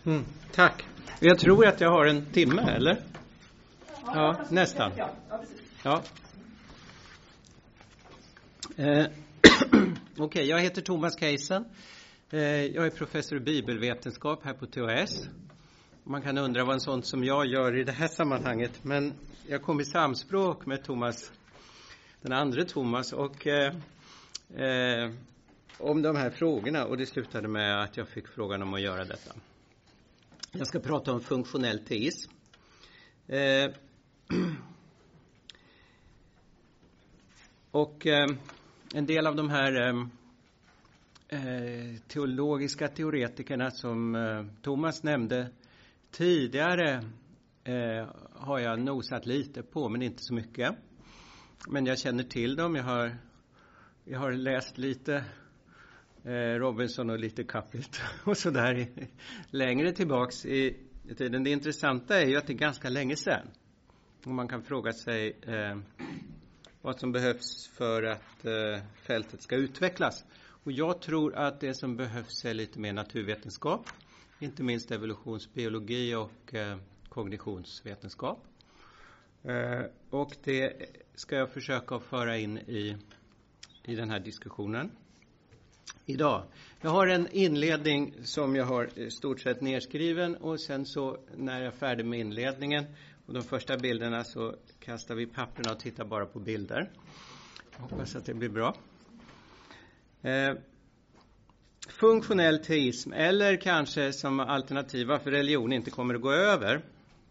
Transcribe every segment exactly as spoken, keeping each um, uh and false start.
Mm, tack. Jag tror att jag har en timme, eller? Ja, nästan. Ja. Eh, Okej, okay, jag heter Thomas Keisen. Eh, jag är professor i bibelvetenskap här på T H S. Man kan undra vad en sån som jag gör i det här sammanhanget. Men jag kom i samspråk med Thomas, den andra Thomas, och eh, eh, om de här frågorna. Och det slutade med att jag fick frågan om att göra detta. Jag ska prata om funktionell teism. Eh, och eh, en del av de här eh, teologiska teoretikerna som eh, Thomas nämnde tidigare eh, har jag nosat lite på, men inte så mycket. Men jag känner till dem. Jag har, jag har läst lite eh, Robinson och lite Capit och sådär längre tillbaks i tiden. Det intressanta är ju att det är ganska länge sedan. Och man kan fråga sig eh, vad som behövs för att eh, fältet ska utvecklas. Och jag tror att det som behövs är lite mer naturvetenskap. Inte minst evolutionsbiologi och eh, kognitionsvetenskap. Eh, och det ska jag försöka föra in i, i den här diskussionen idag. Jag har en inledning som jag har i stort sett nedskriven. Och sen så när jag är färdig med inledningen och de första bilderna så kastar vi papperna och tittar bara på bilder. Jag hoppas att det blir bra. Eh, funktionell teism, eller kanske som alternativ varför religion inte kommer att gå över.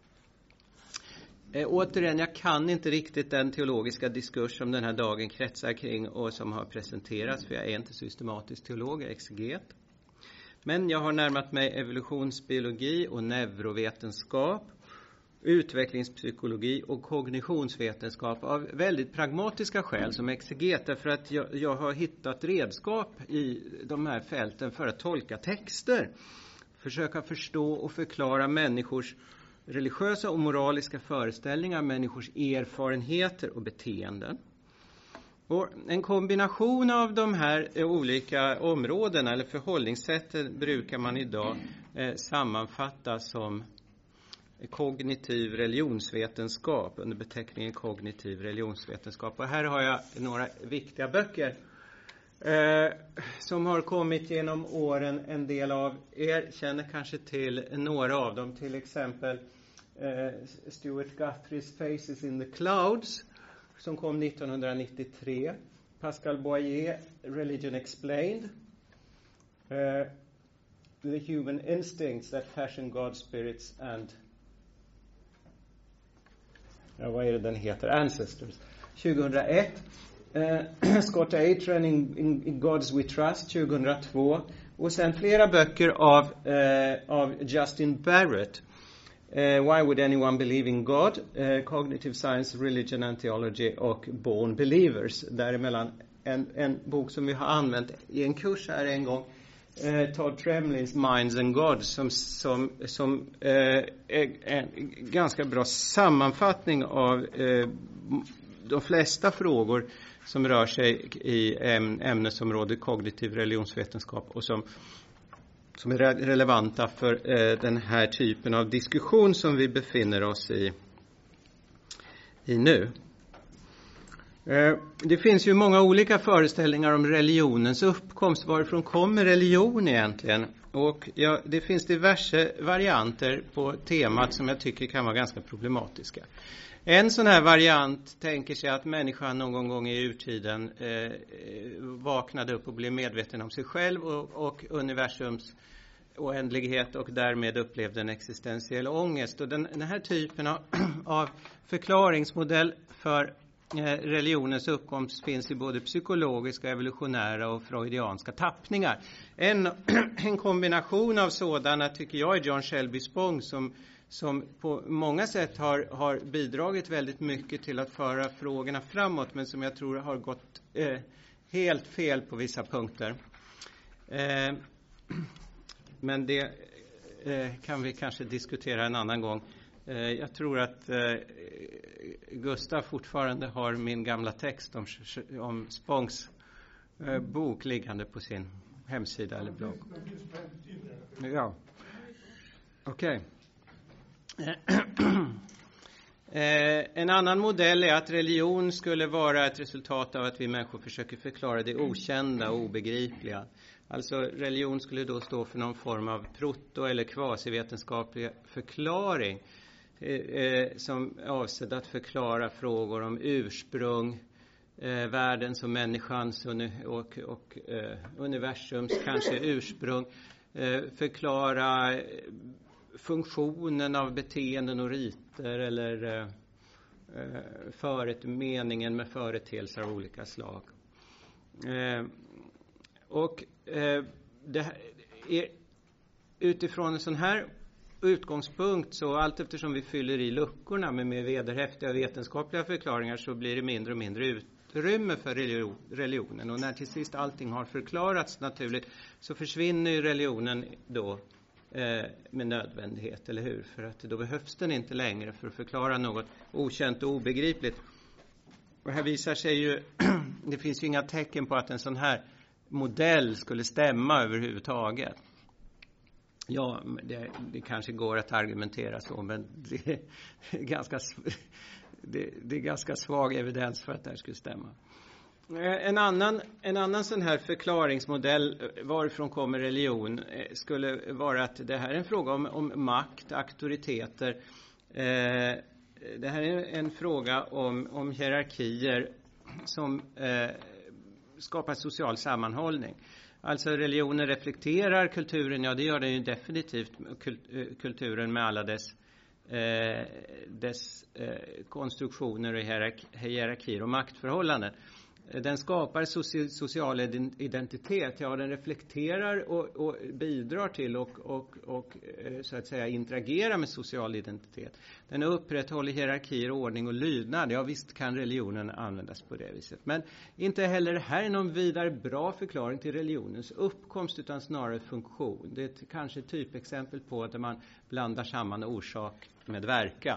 Eh, återigen, jag kan inte riktigt den teologiska diskurs som den här dagen kretsar kring och som har presenterats, för jag är inte systematisk teolog, jag är exeget. Men jag har närmat mig evolutionsbiologi och neurovetenskap, utvecklingspsykologi och kognitionsvetenskap av väldigt pragmatiska skäl som exeget, därför att jag, jag har hittat redskap i de här fälten för att tolka texter, försöka förstå och förklara människors religiösa och moraliska föreställningar, människors erfarenheter och beteenden. Och en kombination av de här olika områdena eller förhållningssätten brukar man idag eh, sammanfatta som kognitiv religionsvetenskap, under beteckningen kognitiv religionsvetenskap. Och här har jag några viktiga böcker eh, som har kommit genom åren. En del av er känner kanske till några av dem, till exempel eh, Stuart Guthrie's Faces in the Clouds som kom nittonhundranittiotre, Pascal Boyer, Religion Explained, eh, The Human Instincts That Fashion God's Spirits and Ja, vad är det den heter? Ancestors. tjugohundraett. Eh, Scott Atran in, in, in Gods We Trust tjugohundratvå. Och sen flera böcker av, eh, av Justin Barrett. Eh, Why Would Anyone Believe in God? Eh, Cognitive Science, Religion and Theology och Born Believers. Däremellan en, en bok som vi har använt i en kurs här en gång. Eh, Todd Tremlins Minds and Gods som, som, som eh, är en ganska bra sammanfattning av eh, de flesta frågor som rör sig i äm, ämnesområdet kognitiv religionsvetenskap och som, som är re- relevanta för eh, den här typen av diskussion som vi befinner oss i, i nu. Det finns ju många olika föreställningar om religionens uppkomst. Varifrån kommer religion egentligen? Och ja, det finns diverse varianter på temat som jag tycker kan vara ganska problematiska. En sån här variant tänker sig att människan någon gång i urtiden eh, vaknade upp och blev medveten om sig själv och, och universums oändlighet och därmed upplevde en existentiell ångest. Och den, den här typen av, av förklaringsmodell för religionens uppkomst finns i både psykologiska, evolutionära och freudianska tappningar. En, en kombination av sådana tycker jag är John Shelby Spong som, som på många sätt har, har bidragit väldigt mycket till att föra frågorna framåt, men som jag tror har gått eh, helt fel på vissa punkter. Eh, men det eh, kan vi kanske diskutera en annan gång. Jag tror att eh, Gustav fortfarande har min gamla text om, om Spongs eh, bok liggande på sin hemsida eller blogg. Ja. Okej. Eh, en annan modell är att religion skulle vara ett resultat av att vi människor försöker förklara det okända och obegripliga. Alltså religion skulle då stå för någon form av proto- eller kvasivetenskaplig förklaring eh, eh, som är avsedd att förklara frågor om ursprung, eh, världens och människans uni- och, och eh, universums kanske ursprung, eh, förklara funktionen av beteenden och riter eller eh, föret, meningen med företeelser av olika slag. Eh, och eh, det här är, utifrån en sån här utgångspunkt, så allt eftersom vi fyller i luckorna med mer vederhäftiga vetenskapliga förklaringar, så blir det mindre och mindre utrymme för religion, religionen. Och när till sist allting har förklarats naturligt, så försvinner ju religionen då eh, med nödvändighet, eller hur? För att då behövs den inte längre för att förklara något okänt och obegripligt. Och här visar sig ju, det finns ju inga tecken på att en sån här modell skulle stämma överhuvudtaget. Ja, det, det kanske går att argumentera så, men det är ganska, det, det är ganska svag evidens för att det här skulle stämma. En annan, en annan sån här förklaringsmodell, varifrån kommer religion, skulle vara att det här är en fråga om, om makt, auktoriteter. Eh, det här är en fråga om, om hierarkier som eh, skapar social sammanhållning. Alltså religionen reflekterar kulturen, ja det gör den ju definitivt, kulturen med alla dess, eh, dess eh, konstruktioner och hierark- hierarkier och maktförhållanden. Den skapar soci- social identitet, ja den reflekterar och, och bidrar till och, och, och så att säga interagerar med social identitet. Den upprätthåller hierarkier, ordning och lydnad. Ja visst kan religionen användas på det viset. Men inte heller det här är någon vidare bra förklaring till religionens uppkomst, utan snarare funktion. Det är ett, kanske ett typexempel på att man blandar samman orsak med verkan.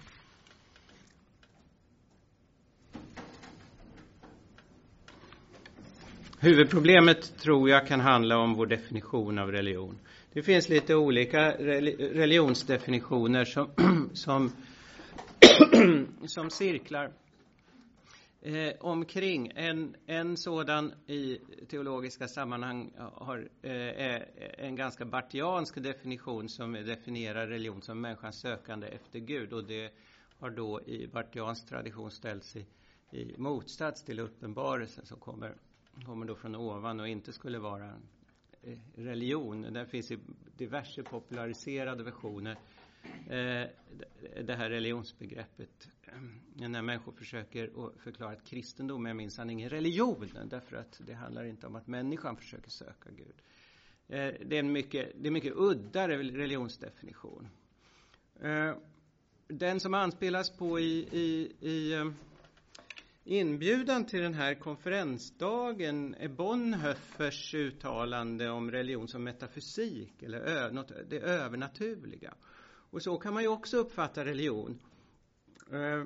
Huvudproblemet tror jag kan handla om vår definition av religion. Det finns lite olika religionsdefinitioner som, som, som cirklar eh, omkring. En, en sådan i teologiska sammanhang har eh, en ganska bartiansk definition som definierar religion som människans sökande efter Gud. Och det har då i bartiansk tradition ställts i, i motsats till uppenbarelsen som kommer kommer då från ovan och inte skulle vara religion. Där finns i diverse populariserade versioner eh, det här religionsbegreppet. När människor försöker förklara att kristendom är minsann ingen religion, därför att det handlar inte om att människan försöker söka Gud. Eh, det är en mycket, det är mycket udda religionsdefinition. Eh, den som anspelas på i, i, i inbjudan till den här konferensdagen är Bonhoeffers uttalande om religion som metafysik eller ö, något, det övernaturliga. Och så kan man ju också uppfatta religion. Uh,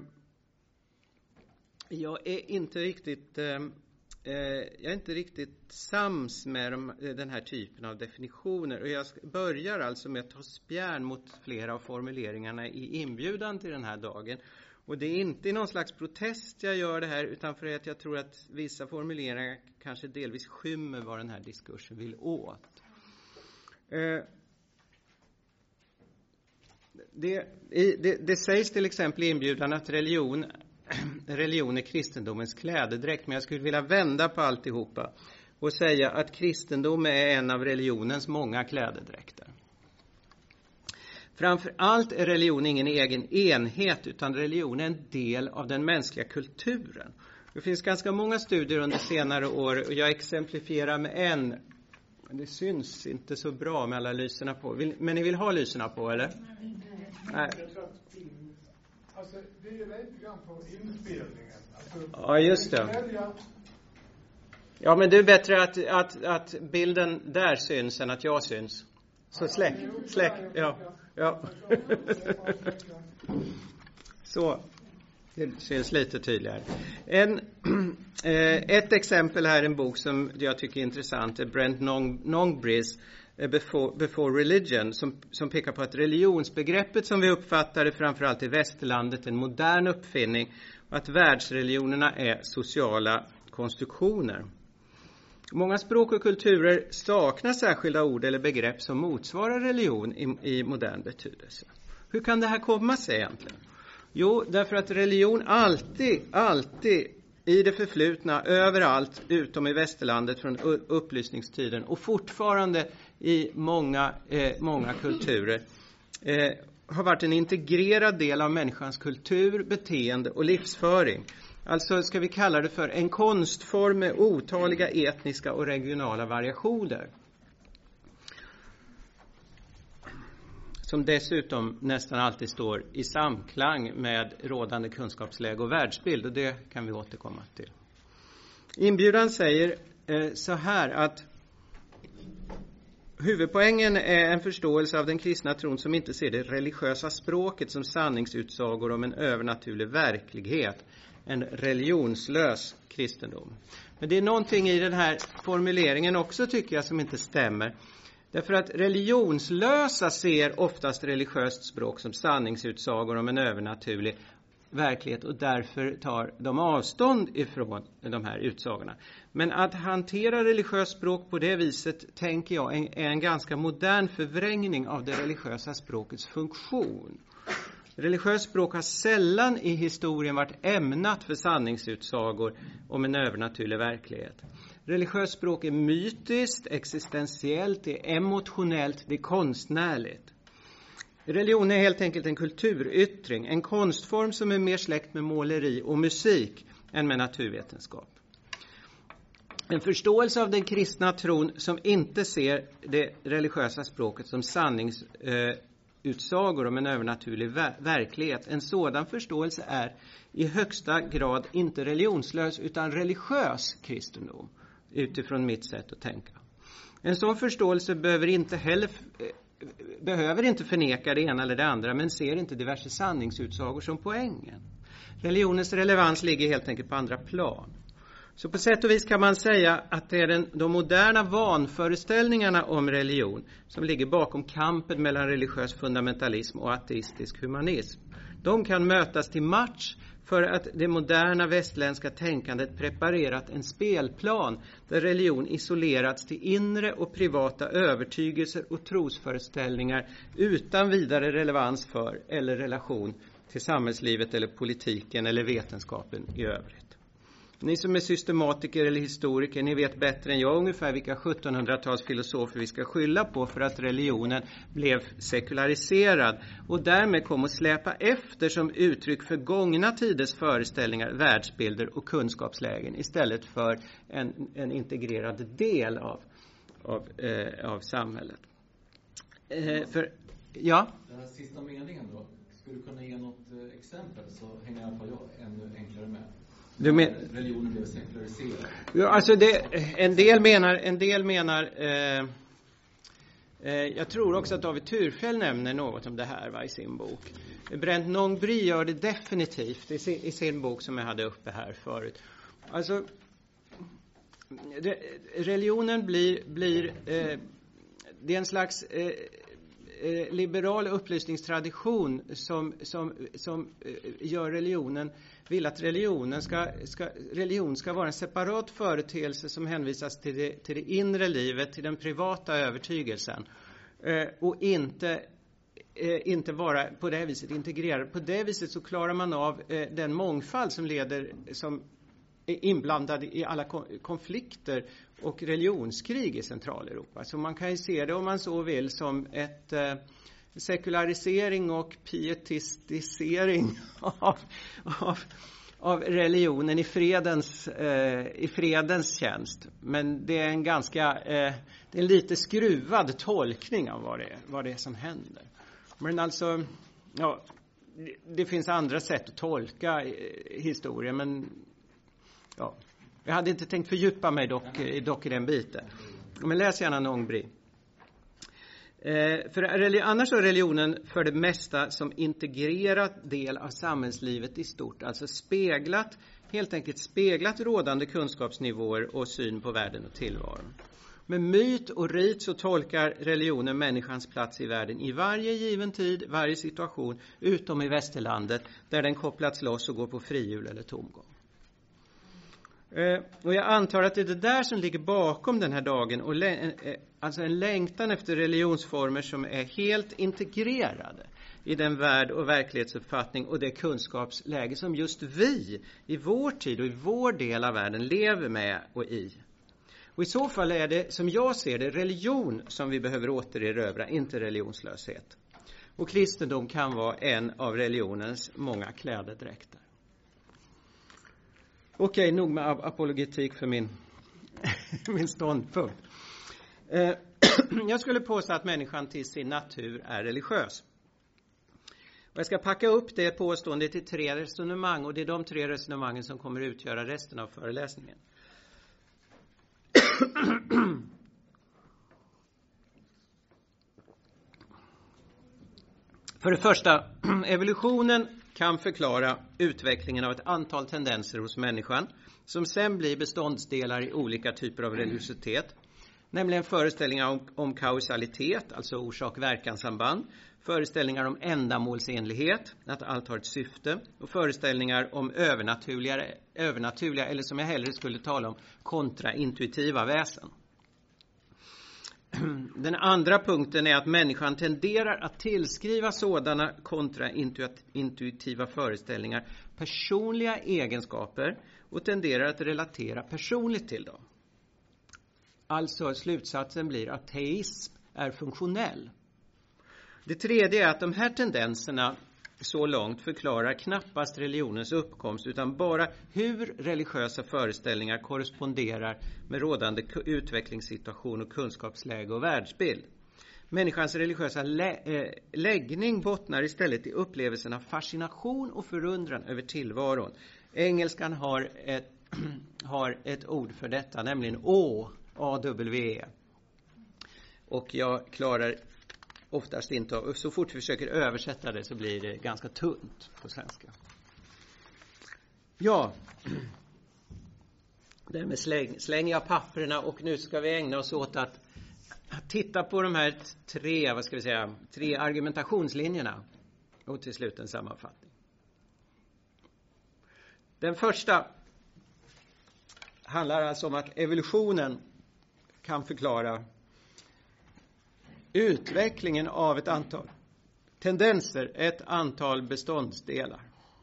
jag är inte riktigt uh, jag är inte riktigt sams med de, den här typen av definitioner, och jag börjar alltså med att ta spjärn mot flera av formuleringarna i inbjudan till den här dagen. Och det är inte i någon slags protest jag gör det här, utan för att jag tror att vissa formuleringar kanske delvis skymmer vad den här diskursen vill åt. Eh, det, det, det sägs till exempel i inbjudan att religion, religion är kristendomens klädedräkt, men jag skulle vilja vända på alltihopa och säga att kristendom är en av religionens många klädedräkter. Framför allt är religion ingen egen enhet, utan religion är en del av den mänskliga kulturen. Det finns ganska många studier under senare år, och jag exemplifierar med en. Det syns inte så bra med alla lyserna på. Vill, men ni vill ha lyserna på, eller? Nej. Alltså, det är lite grann på inspelningen. Alltså, ja, just det. Ja, men det är bättre att, att, att bilden där syns än att jag syns. Så släck, släck, ja. Ja. Så, det syns lite tydligare. En, eh, ett exempel här, en bok som jag tycker är intressant, är Brent Nong, Nongbris Before, Before Religion, som, som pekar på att religionsbegreppet som vi uppfattar det framförallt i västerlandet är en modern uppfinning och att världsreligionerna är sociala konstruktioner. Många språk och kulturer saknar särskilda ord eller begrepp som motsvarar religion i, i modern betydelse. Hur kan det här komma sig egentligen? Jo, därför att religion alltid, alltid i det förflutna, överallt utom i västerlandet från upplysningstiden och fortfarande i många, eh, många kulturer eh, har varit en integrerad del av människans kultur, beteende och livsföring. Alltså ska vi kalla det för en konstform med otaliga etniska och regionala variationer. Som dessutom nästan alltid står i samklang med rådande kunskapsläge och världsbild. Och det kan vi återkomma till. Inbjudan säger eh, så här att huvudpoängen är en förståelse av den kristna tron som inte ser det religiösa språket som sanningsutsagor om en övernaturlig verklighet. En religionslös kristendom. Men det är någonting i den här formuleringen också tycker jag som inte stämmer. Därför att religionslösa ser oftast religiöst språk som sanningsutsagor om en övernaturlig verklighet och därför tar de avstånd ifrån de här utsagorna. Men att hantera religiöst språk på det viset tänker jag är en ganska modern förvrängning av det religiösa språkets funktion. Religiöst språk har sällan i historien varit ämnat för sanningsutsagor om en övernaturlig verklighet. Religiöst språk är mytiskt, existentiellt, det är emotionellt, det är konstnärligt. Religion är helt enkelt en kulturyttring, en konstform som är mer släkt med måleri och musik än med naturvetenskap. En förståelse av den kristna tron som inte ser det religiösa språket som sanningsutsagor om en övernaturlig ver- verklighet. En sådan förståelse är i högsta grad inte religionslös utan religiös kristendom. Utifrån mitt sätt att tänka. En sån förståelse behöver inte heller behöver inte förneka det ena eller det andra, men ser inte diverse sanningsutsagor som poängen. Religionens relevans ligger helt enkelt på andra plan. Så på sätt och vis kan man säga att det är den, de moderna vanföreställningarna om religion som ligger bakom kampen mellan religiös fundamentalism och ateistisk humanism. De kan mötas till match för att det moderna västländska tänkandet preparerat en spelplan där religion isolerats till inre och privata övertygelser och trosföreställningar utan vidare relevans för eller relation till samhällslivet eller politiken eller vetenskapen i övrigt. Ni som är systematiker eller historiker, ni vet bättre än jag ungefär vilka sjuttonhundratals filosofer vi ska skylla på för att religionen blev sekulariserad och därmed kom att släpa efter som uttryck för gångna tiders föreställningar, världsbilder och kunskapslägen istället för en, en integrerad del av, av, eh, av samhället. Eh, för, ja? Den här sista meningen då, skulle du kunna ge något eh, exempel så hänger i alla fall jag ännu enklare med. Du men, religionen blev sekulariserad. Ja, alltså det, en del menar, en del menar eh, eh, jag tror också att David Thurfjell nämner något om det här va, i sin bok. Brent Nongbri gör det definitivt i sin, i sin bok som jag hade uppe här förut. Alltså re, religionen blir, blir eh, det är en slags eh, liberal upplysningstradition som, som, som gör religionen vill att religionen ska, ska, religion ska vara en separat företeelse som hänvisas till det, till det inre livet, till den privata övertygelsen eh, och inte, eh, inte vara på det viset integrerad. På det viset så klarar man av eh, den mångfald som leder som är inblandad i alla konflikter och religionskrig i Centraleuropa. Så man kan ju se det om man så vill som ett eh, sekularisering och pietistisering av, av, av religionen i fredens, eh, i fredens tjänst. Men det är en ganska eh, det är en lite skruvad tolkning av vad det är, vad det är som händer. Men alltså, ja, det, det finns andra sätt att tolka eh, historien, men ja, jag hade inte tänkt fördjupa mig dock, dock i den biten. Men läs gärna Nongbri. Eh, för annars är religionen för det mesta som integrerat del av samhällslivet i stort. Alltså speglat, helt enkelt speglat rådande kunskapsnivåer och syn på världen och tillvaron. Med myt och rit så tolkar religionen människans plats i världen i varje given tid, varje situation, utom i västerlandet där den kopplats loss och går på frihjul eller tomgång. Eh, och jag antar att det är det där som ligger bakom den här dagen, och lä- eh, alltså en längtan efter religionsformer som är helt integrerade i den värld och verklighetsuppfattning och det kunskapsläge som just vi i vår tid och i vår del av världen lever med och i. Och i så fall är det, som jag ser det, religion som vi behöver återerövra, inte religionslöshet. Och kristendom kan vara en av religionens många klädedräkter. Okej, nog med apologetik för min, min ståndpunkt. Eh, jag skulle påstå att människan till sin natur är religiös. Och jag ska packa upp det påståendet i tre resonemang, och det är de tre resonemangen som kommer utgöra resten av föreläsningen. För det första, evolutionen kan förklara utvecklingen av ett antal tendenser hos människan som sen blir beståndsdelar i olika typer av religiositet. Nämligen föreställningar om, om kausalitet, alltså orsak-verkansamband, föreställningar om ändamålsenlighet, att allt har ett syfte, och föreställningar om övernaturliga, övernaturliga eller som jag hellre skulle tala om, kontraintuitiva väsen. Den andra punkten är att människan tenderar att tillskriva sådana kontraintuitiva föreställningar personliga egenskaper och tenderar att relatera personligt till dem. Alltså slutsatsen blir att teism är funktionell. Det tredje är att de här tendenserna så långt förklarar knappast religionens uppkomst, utan bara hur religiösa föreställningar korresponderar med rådande utvecklingssituation och kunskapsläge och världsbild. Människans religiösa lä- äh, läggning bottnar istället i upplevelsen av fascination och förundran över tillvaron. Engelskan har ett, har ett ord för detta, nämligen å, A W E. Och jag klarar oftast inte av, så fort vi försöker översätta det så blir det ganska tunt på svenska. Ja, det här med släng, slänger jag papperna, och nu ska vi ägna oss åt att titta på de här tre, vad ska vi säga, tre argumentationslinjerna och till slut en sammanfattning. Den första handlar alltså om att evolutionen kan förklara utvecklingen av ett antal tendenser, ett antal beståndsdelar.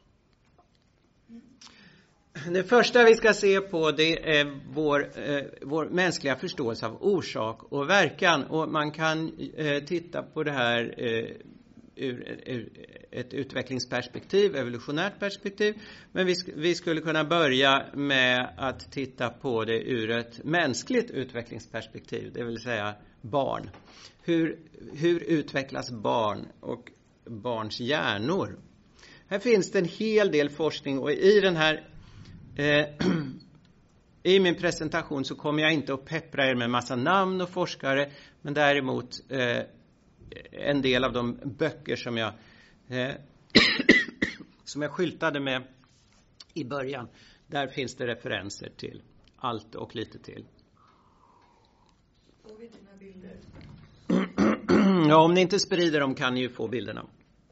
Det första vi ska se på, det är vår, eh, vår mänskliga förståelse av orsak och verkan. Och man kan eh, titta på det här eh, ur, ur ett utvecklingsperspektiv, evolutionärt perspektiv. Men vi, sk- vi skulle kunna börja med att titta på det ur ett mänskligt utvecklingsperspektiv, det vill säga barn. Hur, hur utvecklas barn och barns hjärnor? Här finns det en hel del forskning, och i den här eh, i min presentation så kommer jag inte att peppra er med massa namn och forskare, men däremot eh, en del av de böcker som jag eh, som jag skyltade med i början. Där finns det referenser till allt och lite till. Får vi dina bilder? Ja, om ni inte sprider dem kan ni ju få bilderna.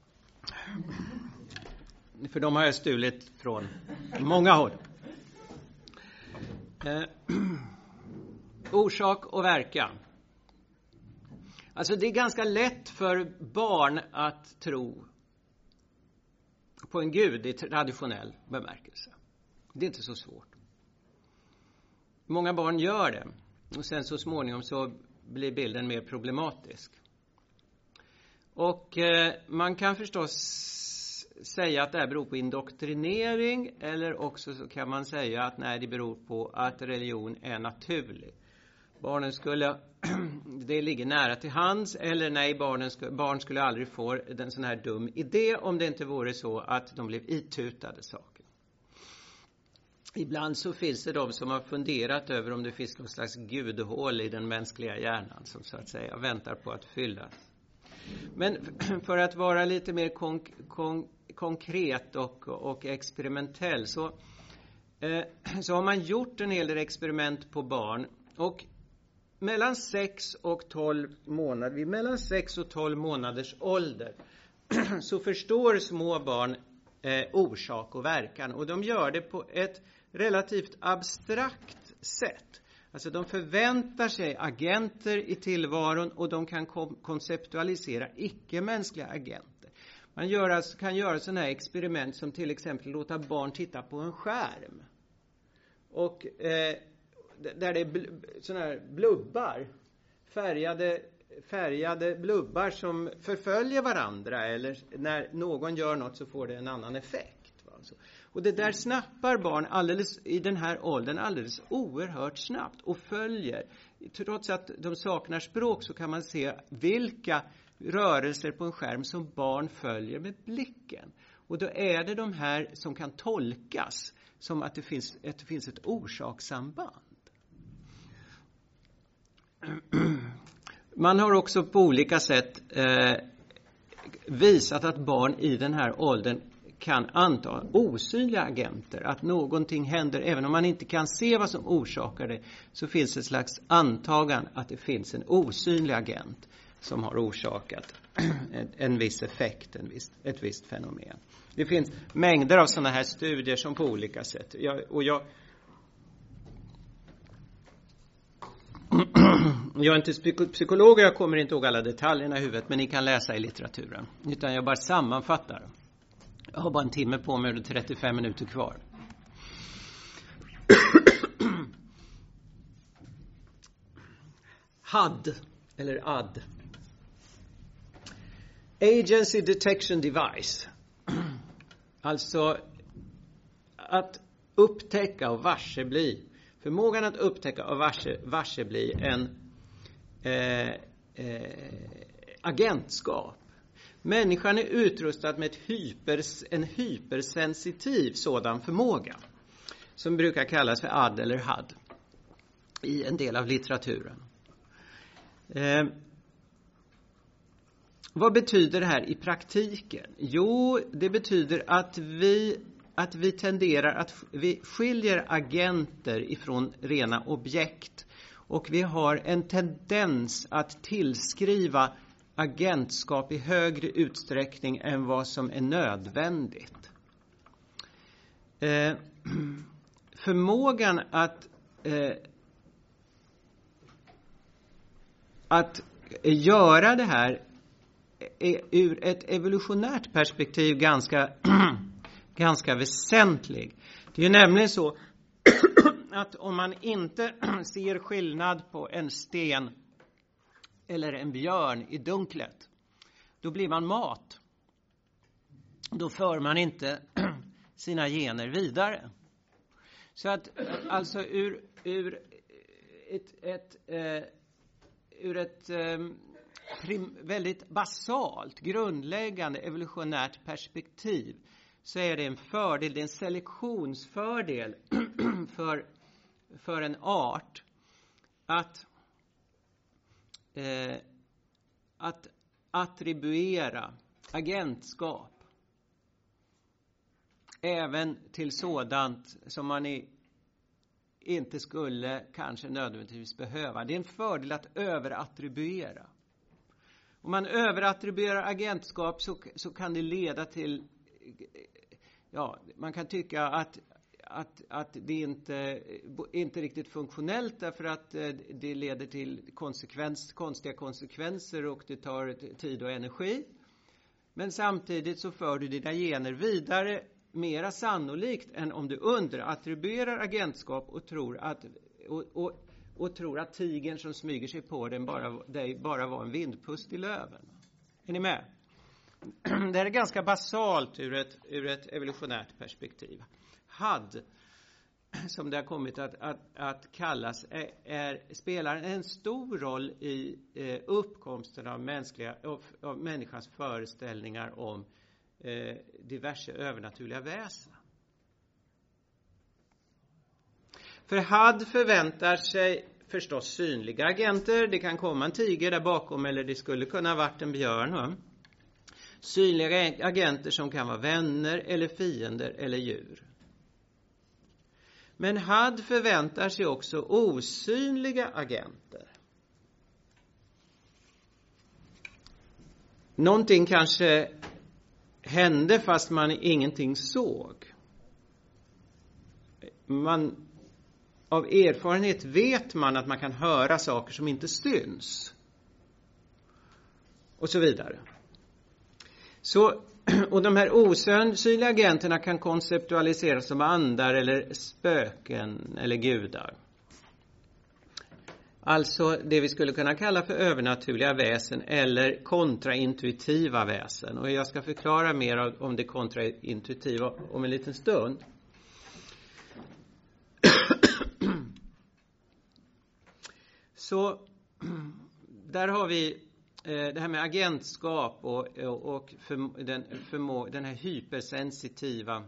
För de har jag stulit från många håll. Eh, orsak och verkan. Alltså det är ganska lätt för barn att tro på en gud i traditionell bemärkelse. Det är inte så svårt. Många barn gör det. Och sen så småningom så blir bilden mer problematisk. Och eh, man kan förstås säga att det här beror på indoktrinering, eller också så kan man säga att nej, det beror på att religion är naturlig. Barnen skulle, det ligger nära till hands, eller nej, barnen skulle, barn skulle aldrig få en sån här dum idé om det inte vore så att de blev itutade saker. Ibland så finns det de som har funderat över om det finns någon slags gudhål i den mänskliga hjärnan som så att säga väntar på att fyllas. Men för att vara lite mer konk- konk- konkret och, och experimentell så, eh, så har man gjort en hel del experiment på barn. Och mellan sex och tolv månader, vid mellan sex och tolv månaders ålder så förstår små barn eh, orsak och verkan. Och de gör det på ett relativt abstrakt sätt. Alltså de förväntar sig agenter i tillvaron och de kan kom- konceptualisera icke-mänskliga agenter. Man gör alltså, kan göra sådana här experiment som till exempel låta barn titta på en skärm. Och eh, där det är bl- sådana här blubbar, färgade, färgade blubbar som förföljer varandra. Eller när någon gör något så får det en annan effekt. Va? Så. Och det där snappar barn alldeles, i den här åldern alldeles oerhört snabbt och följer. Trots att de saknar språk så kan man se vilka rörelser på en skärm som barn följer med blicken. Och då är det de här som kan tolkas som att det finns, att det finns ett orsakssamband. Man har också på olika sätt eh, visat att barn i den här åldern kan anta osynliga agenter. Att någonting händer, även om man inte kan se vad som orsakar det, så finns ett slags antagan att det finns en osynlig agent som har orsakat en, en viss effekt, en viss, ett visst fenomen. Det finns mängder av sådana här studier som på olika sätt. Jag, och jag, jag är inte psykolog, jag kommer inte ihåg alla detaljerna i huvudet, men ni kan läsa i litteraturen. Utan jag bara sammanfattar. Jag har bara en timme på mig och trettiofem minuter kvar. H U D, eller A D. Agency Detection Device. Alltså att upptäcka och varsebli. Förmågan att upptäcka och varse, varsebli en eh, eh, agentskap. Människan är utrustad med ett hyper, en hypersensitiv sådan förmåga. Som brukar kallas för A D eller H U D. I en del av litteraturen. Eh, vad betyder det här i praktiken? Jo, det betyder att vi, att vi tenderar att vi skiljer agenter ifrån rena objekt. Och vi har en tendens att tillskriva agentskap i högre utsträckning än vad som är nödvändigt. Eh, förmågan att eh, att göra det här är ur ett evolutionärt perspektiv ganska ganska väsentlig. Det är ju nämligen så att om man inte ser skillnad på en sten eller en björn i dunklet, då blir man mat. Då för man inte sina gener vidare. Så att alltså ur, ur ett, ett, eh, ur ett eh, prim, väldigt basalt, grundläggande evolutionärt perspektiv så är det en fördel, det är en selektionsfördel för, för en art att Eh, att attribuera agentskap även till sådant som man i, inte skulle kanske nödvändigtvis behöva. Det är en fördel att överattribuera. Om man överattribuerar agentskap så, så kan det leda till, ja, man kan tycka att Att, att det inte inte riktigt funktionellt därför att det leder till konsekvens, konstiga konsekvenser och det tar tid och energi. Men samtidigt så för du dina gener vidare mera sannolikt än om du underattribuerar agentskap och tror att och, och, och tror att tigern som smyger sig på den bara, det bara var en vindpust i löven. Är ni med? Det är ganska basalt ur ett, ur ett evolutionärt perspektiv. H U D, som det har kommit att, att, att kallas, är, är, spelar en stor roll i eh, uppkomsten av, mänskliga, av, av människans föreställningar om eh, diverse övernaturliga väsen. För H U D förväntar sig förstås synliga agenter. Det kan komma en tiger där bakom eller det skulle kunna ha varit en björn. Va? Synliga agenter som kan vara vänner eller fiender eller djur. Men H U D förväntar sig också osynliga agenter. någonting kanske hände fast man ingenting såg. Man, av erfarenhet vet man att man kan höra saker som inte syns. Och så vidare. Så, och de här osynliga agenterna kan konceptualiseras som andar eller spöken eller gudar. Alltså det vi skulle kunna kalla för övernaturliga väsen eller kontraintuitiva väsen. Och jag ska förklara mer om det kontraintuitiva om en liten stund. Så där har vi det här med agentskap och, och för, den, förmå, den här hypersensitiva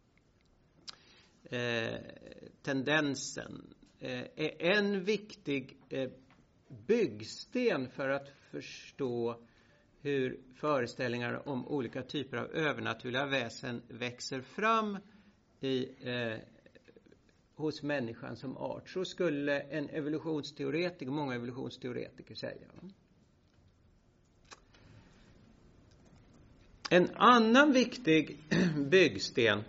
eh, tendensen eh, är en viktig eh, byggsten för att förstå hur föreställningar om olika typer av övernaturliga väsen växer fram i, eh, hos människan som art. Så skulle en evolutionsteoretiker, många evolutionsteoretiker säga. En annan viktig byggsten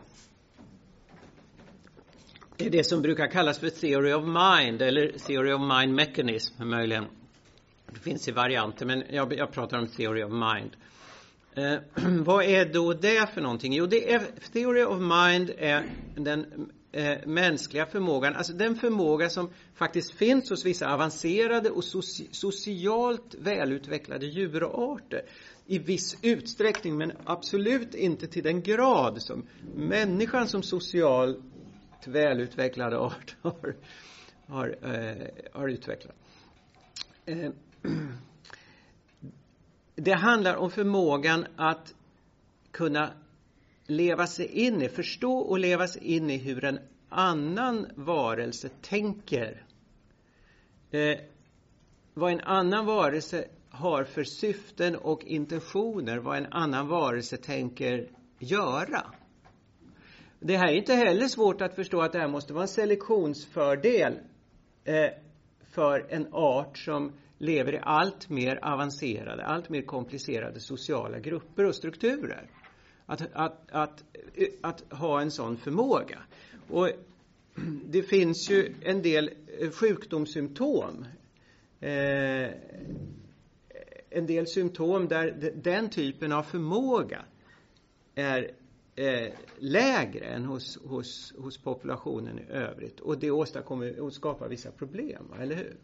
är det som brukar kallas för theory of mind eller theory of mind mechanism möjligen. Det finns i varianter, men jag, jag pratar om theory of mind. Eh, vad är då det för någonting? Jo, det är, theory of mind är den eh, mänskliga förmågan, alltså den förmåga som faktiskt finns hos vissa avancerade och soci, socialt välutvecklade djurarter. I viss utsträckning, men absolut inte till den grad som människan som socialt välutvecklad art har, har, eh, har utvecklat. Eh, det handlar om förmågan att kunna leva sig in i, förstå och leva sig in i hur en annan varelse tänker. Eh, vad en annan varelse har för syften och intentioner, vad en annan varelse tänker göra. Det här är inte heller svårt att förstå att det här måste vara en selektionsfördel eh, för en art som lever i allt mer avancerade, allt mer komplicerade sociala grupper och strukturer. Att, att, att, att ha en sån förmåga. Och det finns ju en del sjukdomssymptom. Eh, en del symptom där den typen av förmåga är eh, lägre än hos, hos, hos populationen i övrigt. Och det åstadkommer och skapar vissa problem, eller hur?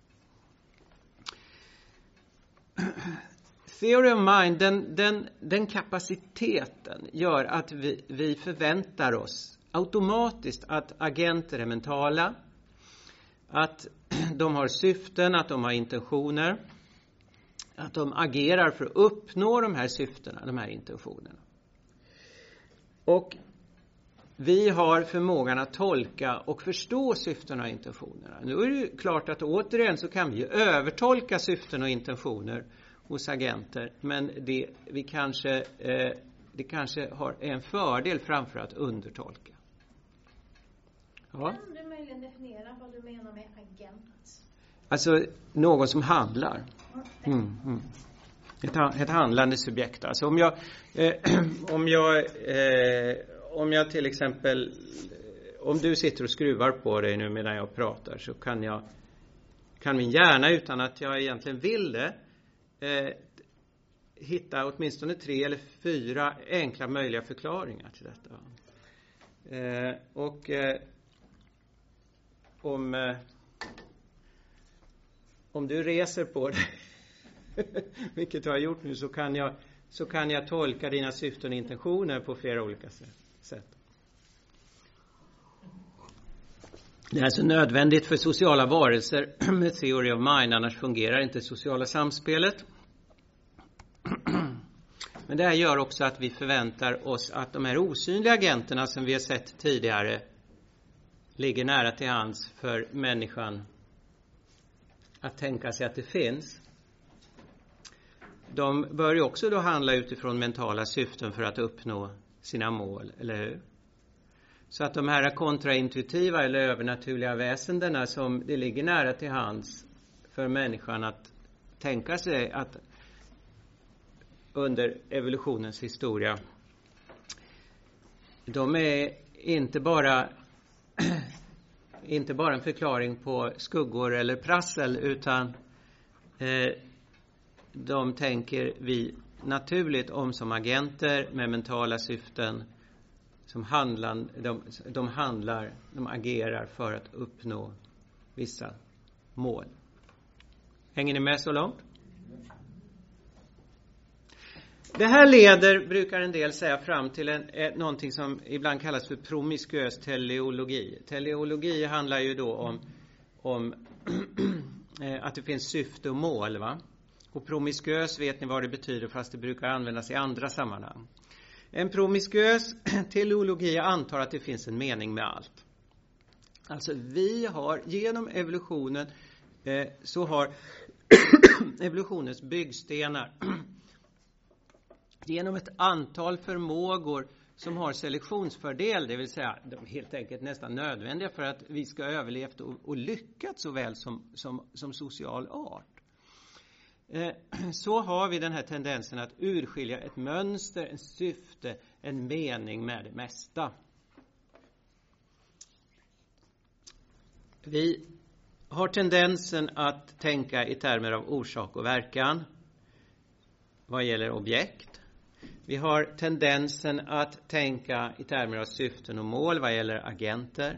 Theory of mind, den, den, den kapaciteten gör att vi, vi förväntar oss automatiskt att agenter är mentala, att de har syften, att de har intentioner, att de agerar för att uppnå de här syftena, de här intentionerna. Och vi har förmågan att tolka och förstå syften och intentionerna. Nu är det ju klart att återigen så kan vi övertolka syften och intentioner hos agenter. Men det, vi kanske, eh, det kanske har en fördel framför att undertolka. Ja. Kan du möjligen definiera vad du menar med agent? Alltså någon som handlar. Mm, mm. Ett, ett handlande subjekt. Alltså om jag, eh, om jag, eh, om jag till exempel, om du sitter och skruvar på dig nu medan jag pratar, så kan jag, kan min hjärna utan att jag egentligen vill det, eh, hitta åtminstone tre eller fyra enkla möjliga förklaringar till detta. Eh, och eh, om eh, om du reser på det, vilket jag har gjort nu, så kan jag så kan jag tolka dina syften och intentioner på flera olika sätt. Det är alltså nödvändigt för sociala varelser med theory of mind, annars fungerar inte sociala samspelet. Men det här gör också att vi förväntar oss att de här osynliga agenterna som vi har sett tidigare ligger nära till hands för människan att tänka sig att det finns. De bör ju också då handla utifrån mentala syften för att uppnå sina mål, eller hur? Så att de här kontraintuitiva eller övernaturliga väsendena som det ligger nära till hands för människan att tänka sig att under evolutionens historia, de är inte bara inte bara en förklaring på skuggor eller prassel, utan eh, de tänker vi naturligt om som agenter med mentala syften, som handlar, de, de handlar, de agerar för att uppnå vissa mål. Hänger ni med så långt? Det här leder, brukar en del säga, fram till en, eh, någonting som ibland kallas för promiskuös teleologi. Teleologi handlar ju då om, om eh, att det finns syfte och mål, va? Och promiskuös vet ni vad det betyder, fast det brukar användas i andra sammanhang. En promiskuös teleologi antar att det finns en mening med allt. Alltså vi har genom evolutionen eh, så har evolutionens byggstenar genom ett antal förmågor som har selektionsfördel, det vill säga de är helt enkelt nästan nödvändiga för att vi ska överlevt och, och lyckats såväl som, som, som social art. Eh, så har vi den här tendensen att urskilja ett mönster, en syfte, en mening med det mesta. Vi har tendensen att tänka i termer av orsak och verkan vad gäller objekt. Vi har tendensen att tänka i termer av syften och mål vad gäller agenter.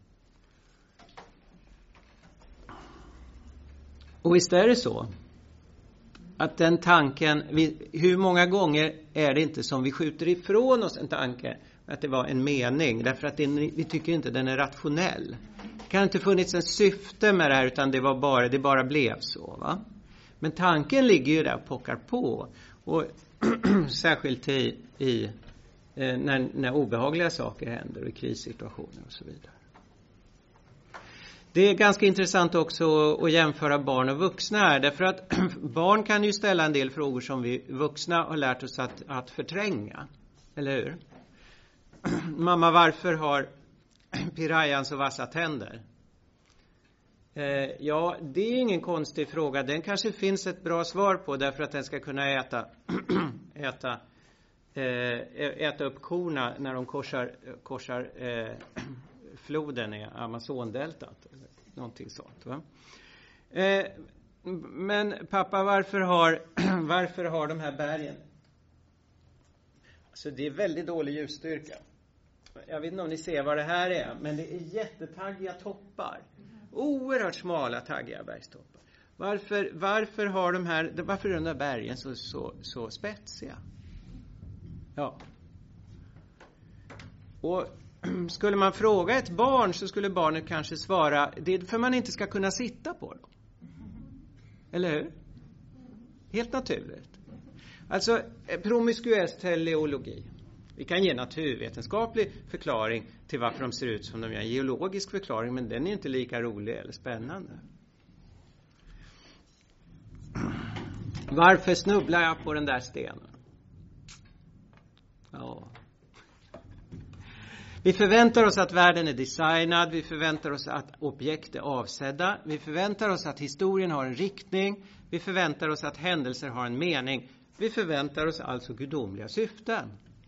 Och visst är det så att den tanken, vi, hur många gånger är det inte som vi skjuter ifrån oss en tanke att det var en mening, därför att det, vi tycker inte den är rationell. Det kan inte funnits en syfte med det här, utan det var bara, det bara blev så, va? Men tanken ligger ju där och pockar på, och särskilt i, i eh, när, när obehagliga saker händer och i krissituationer och så vidare. Det är ganska intressant också att jämföra barn och vuxna här, därför att barn kan ju ställa en del frågor som vi vuxna har lärt oss att, att förtränga, eller hur? Mamma, varför har pirayan så vassa tänder? Eh, ja, det är ingen konstig fråga. Den kanske finns ett bra svar på, därför att den ska kunna äta äta, eh, äta upp korna när de korsar, korsar eh, floden i Amazondeltat. Någonting sånt, va? Eh, men pappa, varför har, varför har de här bergen? Alltså det är väldigt dålig ljusstyrka. Jag vet inte om ni ser vad det här är, men det är jättetaggiga toppar. Oerhört smala taggiga bergstoppar. Varför, varför har de här, varför är de där bergen så, så, så spetsiga? Ja. Och skulle man fråga ett barn, så skulle barnet kanske svara, det är för man inte ska kunna sitta på dem. Eller hur? Helt naturligt. Alltså promiskuös teleologi. Vi kan ge en naturvetenskaplig förklaring till varför de ser ut som de gör. En geologisk förklaring, men den är inte lika rolig eller spännande. Varför snubblar jag på den där stenen? Ja. Vi förväntar oss att världen är designad. Vi förväntar oss att objekt är avsedda. Vi förväntar oss att historien har en riktning. Vi förväntar oss att händelser har en mening. Vi förväntar oss alltså gudomliga syften.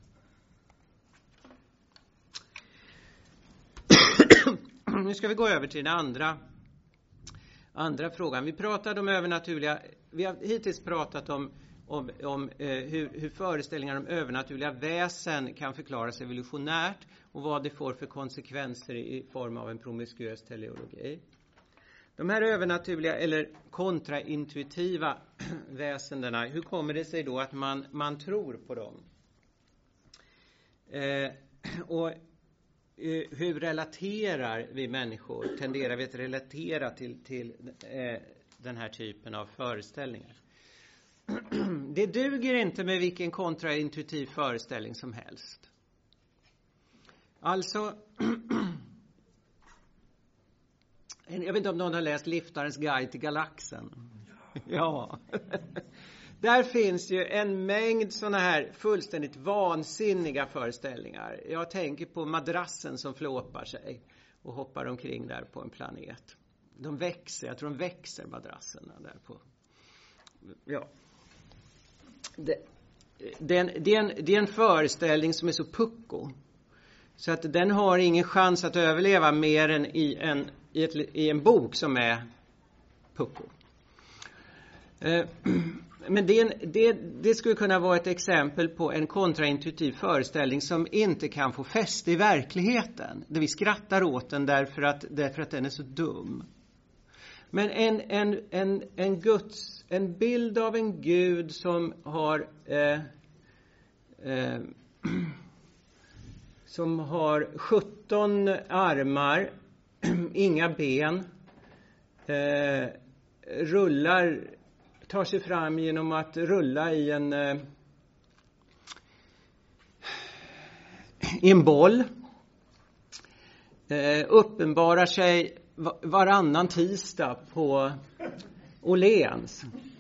Nu ska vi gå över till den andra, andra frågan. Vi pratade om övernaturliga, vi har hittills pratat om, om, om eh, hur, hur föreställningar om övernaturliga väsen kan förklaras evolutionärt och vad det får för konsekvenser i form av en promiskuös teleologi. De här övernaturliga eller kontraintuitiva väsendena, hur kommer det sig då att man, man tror på dem? Eh, och hur relaterar vi människor, tenderar vi att relatera till, till eh, den här typen av föreställningar? Det duger inte med vilken kontraintuitiv föreställning som helst. Alltså, jag vet inte om någon har läst Liftarens guide till galaxen. Ja. Där finns ju en mängd såna här fullständigt vansinniga föreställningar. Jag tänker på madrassen som flåpar sig och hoppar omkring där på en planet. De växer, jag tror de växer madrasserna där på. Ja. Det, det, är en, det, är en, det är en föreställning som är så pucko. Så att den har ingen chans att överleva mer än i en, i ett, i en bok som är pucko. Eh, men det, det, det skulle kunna vara ett exempel på en kontraintuitiv föreställning som inte kan få fäste i verkligheten. Där vi skrattar åt den därför att, därför att den är så dum. Men en, en, en, en, Guds, en bild av en Gud som har eh, eh, som har sjutton armar, inga ben, eh, rullar, tar sig fram genom att rulla i en eh, i en boll, eh, uppenbarar sig varannan tisdag på Åhléns.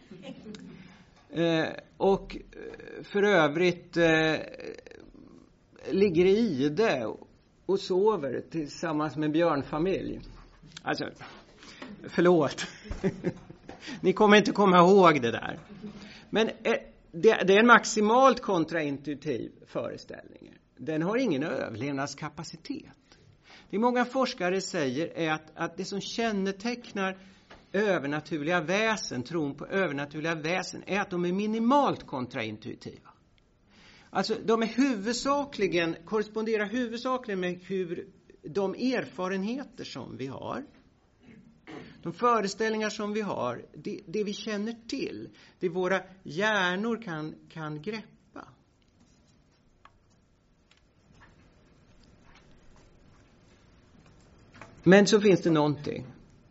Eh, och för övrigt eh, ligger i ide och sover tillsammans med björnfamilj. Alltså, förlåt. Ni kommer inte komma ihåg det där. Men eh, det, det är en maximalt kontraintuitiv föreställning. Den har ingen överlevnadskapacitet. Det många forskare säger är att, att det som kännetecknar övernaturliga väsen, tron på övernaturliga väsen, är att de är minimalt kontraintuitiva. Alltså de är huvudsakligen, korresponderar huvudsakligen med hur de erfarenheter som vi har, de föreställningar som vi har, det, det vi känner till, det våra hjärnor kan, kan greppa. Men så finns det någonting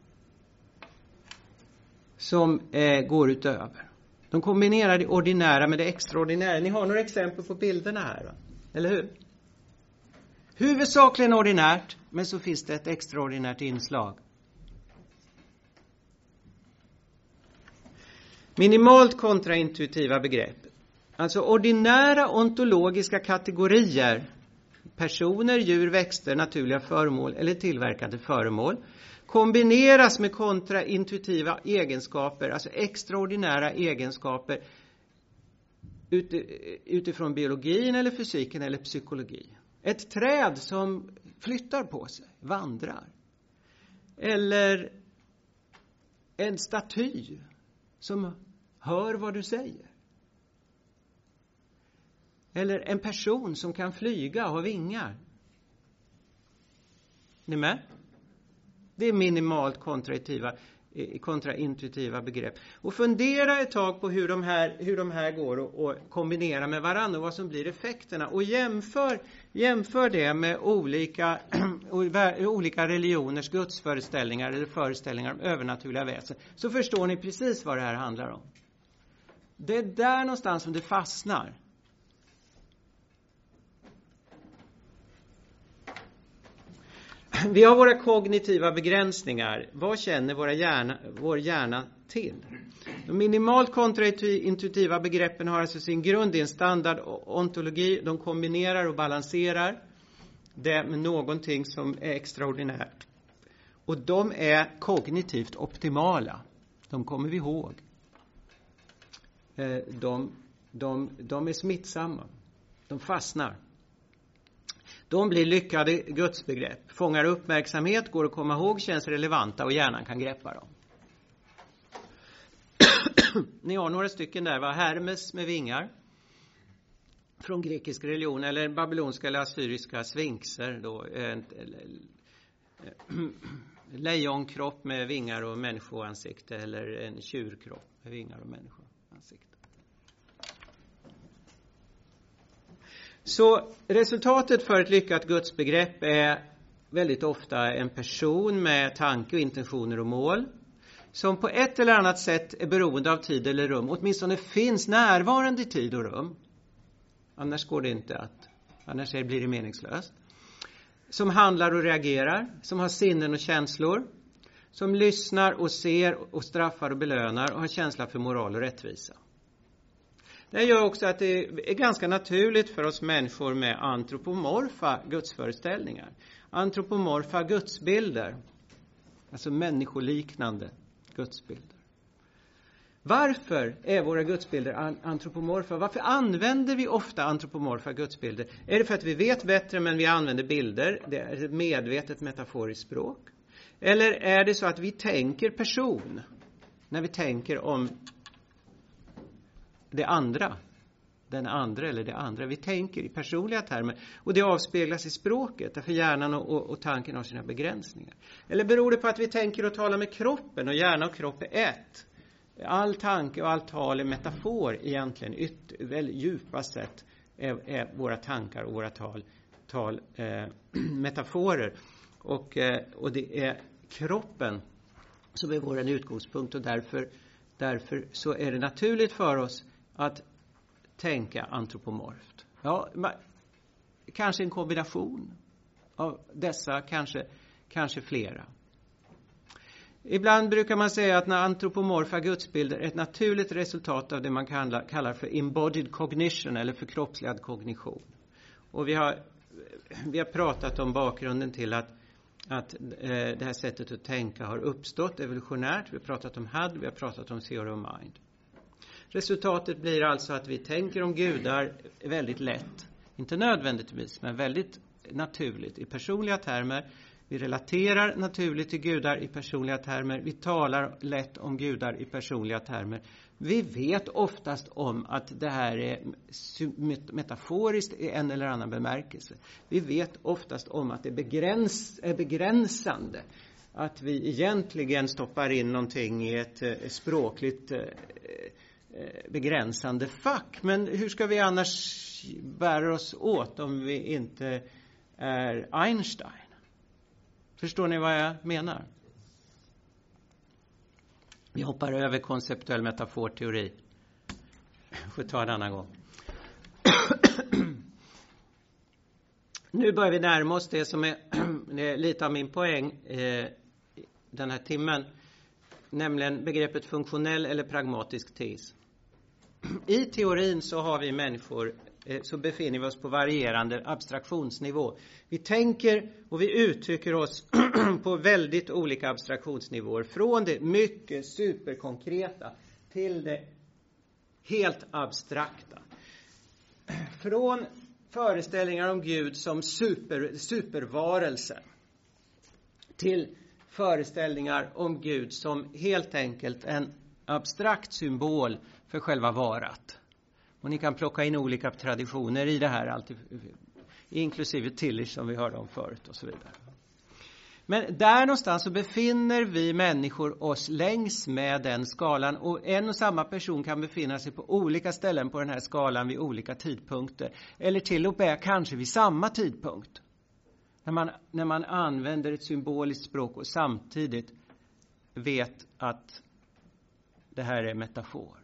som eh, går utöver. De kombinerar det ordinära med det extraordinära. Ni har några exempel på bilderna här, va? Eller hur? Huvudsakligen ordinärt, men så finns det ett extraordinärt inslag. Minimalt kontraintuitiva begrepp. Alltså ordinära ontologiska kategorier. Personer, djur, växter, naturliga föremål eller tillverkade föremål kombineras med kontraintuitiva egenskaper, alltså extraordinära egenskaper utifrån biologin eller fysiken eller psykologi. Ett träd som flyttar på sig, vandrar. Eller en staty som hör vad du säger. Eller en person som kan flyga och ha vingar. Ni med? Det är minimalt kontraintuitiva, kontraintuitiva begrepp. Och fundera ett tag på hur de här, hur de här går och, och kombinera med varandra och vad som blir effekterna. Och jämför, jämför det med olika, olika religioners gudsföreställningar eller föreställningar om övernaturliga väsen. Så förstår ni precis vad det här handlar om. Det är där någonstans som det fastnar. Vi har våra kognitiva begränsningar. Vad känner våra hjärna, vår hjärna till? De minimalt kontraintuitiva begreppen har alltså sin grund i en standard ontologi. De kombinerar och balanserar det med någonting som är extraordinärt. Och de är kognitivt optimala. De kommer vi ihåg. De, de, de är smittsamma. De fastnar. De blir lyckade gudsbegrepp. Fångar uppmärksamhet, går att komma ihåg, känns relevanta och hjärnan kan greppa dem. Ni har några stycken där, va? Hermes med vingar. Från grekisk religion. Eller babylonska eller assyriska sfinxer. Då, en, lejonkropp med vingar och människoansikte. Eller en tjurkropp med vingar och människoansikte. Så resultatet för ett lyckat gudsbegrepp är väldigt ofta en person med tanke och intentioner och mål som på ett eller annat sätt är beroende av tid eller rum. Åtminstone finns närvarande i tid och rum. Annars går det inte att, annars blir det meningslöst. Som handlar och reagerar, som har sinnen och känslor, som lyssnar och ser och straffar och belönar och har känsla för moral och rättvisa. Det gör också att det är ganska naturligt för oss människor med antropomorfa gudsföreställningar. Antropomorfa gudsbilder. Alltså människoliknande gudsbilder. Varför är våra gudsbilder antropomorfa? Varför använder vi ofta antropomorfa gudsbilder? Är det för att vi vet bättre men vi använder bilder? Det är ett medvetet metaforiskt språk. Eller är det så att vi tänker person när vi tänker om det andra? Den andra eller det andra. Vi tänker i personliga termer. Och det avspeglas i språket. Därför hjärnan och, och, och tanken har sina begränsningar. Eller beror det på att vi tänker och talar med kroppen? Och hjärna och kropp är ett. All tanke och allt tal är metafor egentligen. Yt, väl djupast sett är, är våra tankar och våra tal, tal eh, metaforer. Och, eh, och det är kroppen som är vår utgångspunkt. Och därför, därför så är det naturligt för oss att tänka antropomorft. Ja, man, kanske en kombination av dessa, kanske, kanske flera. Ibland brukar man säga att när antropomorfa gudsbilder är ett naturligt resultat av det man kallar, kallar för embodied cognition eller förkroppsligad kognition. Och vi har, vi har pratat om bakgrunden till att, att eh, det här sättet att tänka har uppstått evolutionärt. Vi har pratat om H U D, vi har pratat om theory of mind. Resultatet blir alltså att vi tänker om gudar väldigt lätt. Inte nödvändigtvis, men väldigt naturligt i personliga termer. Vi relaterar naturligt till gudar i personliga termer. Vi talar lätt om gudar i personliga termer. Vi vet oftast om att det här är metaforiskt i en eller annan bemärkelse. Vi vet oftast om att det begräns, är begränsande. Att vi egentligen stoppar in någonting i ett eh, språkligt eh, begränsande fack. Men hur ska vi annars bära oss åt om vi inte är Einstein? Förstår ni vad jag menar? Vi hoppar över konceptuell metaforteori. Får ta en annan gång. Nu börjar vi närma oss det som är, det är lite av min poäng eh, den här timmen. Nämligen begreppet funktionell eller pragmatisk teism. I teorin så har vi människor, eh, så befinner vi oss på varierande abstraktionsnivå. Vi tänker och vi uttrycker oss på väldigt olika abstraktionsnivåer. Från det mycket superkonkreta till det helt abstrakta. Från föreställningar om Gud som super, supervarelse till föreställningar om Gud som helt enkelt en abstrakt symbol för själva varat. Och ni kan plocka in olika traditioner i det här, alltid, inklusive Tillich som vi hörde om förut och så vidare. Men där någonstans så befinner vi människor oss längs med den skalan. Och en och samma person kan befinna sig på olika ställen på den här skalan vid olika tidpunkter. Eller till och med kanske vid samma tidpunkt. När man, när man använder ett symboliskt språk och samtidigt vet att det här är metafor.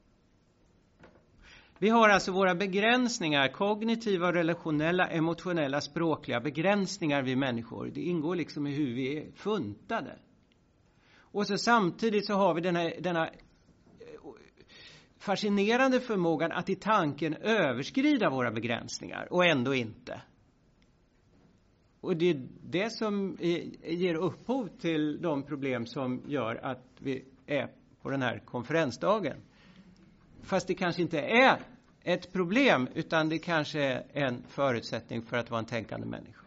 Vi har alltså våra begränsningar, kognitiva, relationella, emotionella, språkliga begränsningar vi människor. Det ingår liksom i hur vi är funtade. Och så samtidigt så har vi denna, denna fascinerande förmågan att i tanken överskrida våra begränsningar och ändå inte. Och det är det som ger upphov till de problem som gör att vi är på den här konferensdagen. Fast det kanske inte är ett problem utan det kanske är en förutsättning för att vara en tänkande människa.